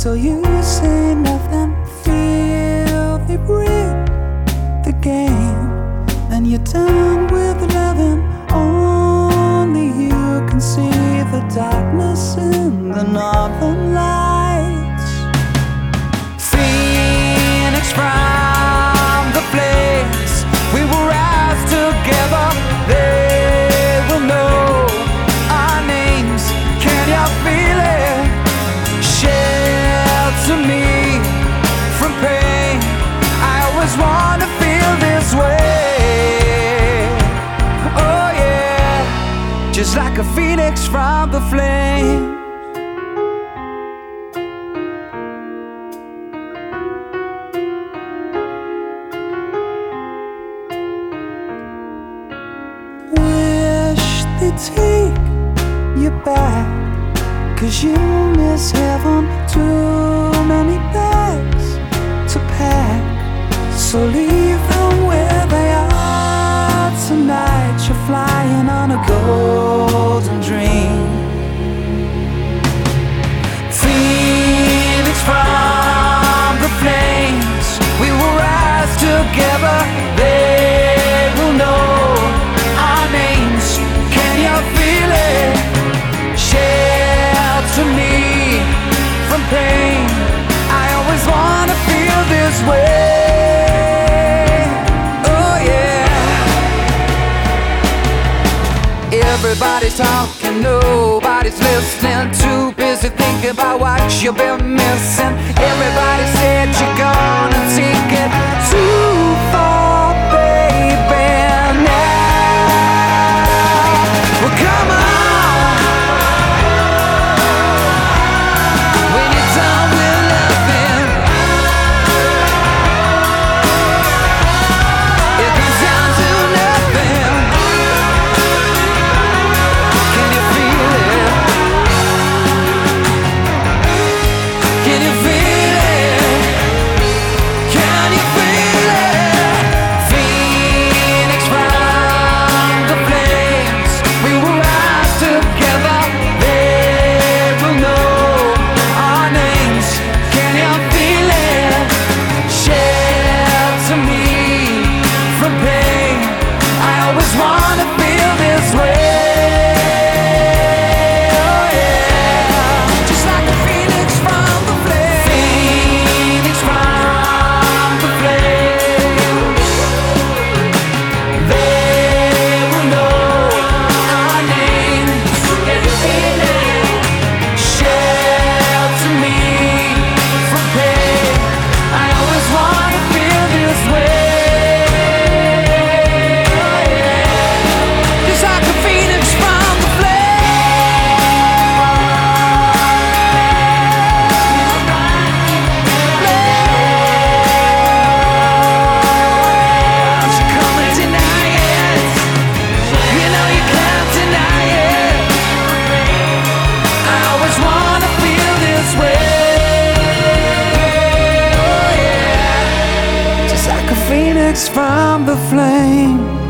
So you say nothing, feel they break the game, and you're done with loving. Only you can see the darkness in the northern lights. Phoenix from the flames, we will rise together. They will know our names. Can you feel it? Shelter me from pain. I always want to feel this way. Oh yeah, just like a phoenix from the flame. Wish they'd take you back, 'cause you miss heaven. Too many bags to pack, so leave them where they are tonight. You're flying on a golden dream. Phoenix from the flames, we will rise together. They will know our names. Can you feel it? Shelter me from pain. I always want to feel this way. Oh yeah. Everybody's talking, nobody's listening. Too busy thinking about what you've been missing. Everybody said you're gonna take it too far, baby. Now, well, come on. When you're done with loving, it comes down to nothing. Can you feel it? Can you feel it? Can you feel it? Phoenix from the flames, we will rise together. They will know our names. Can you feel it? Shelter me from pain. I always want to feel this way. Oh yeah, just like a phoenix from the flames. Phoenix from the flames. They will know our names. Can you feel it? Shelter me from pain. I always want to feel this way. Oh yeah, just like a phoenix from the flames. You can't deny it. You know you can't deny it. I always want to feel this way. Oh yeah, just like a phoenix from the flame.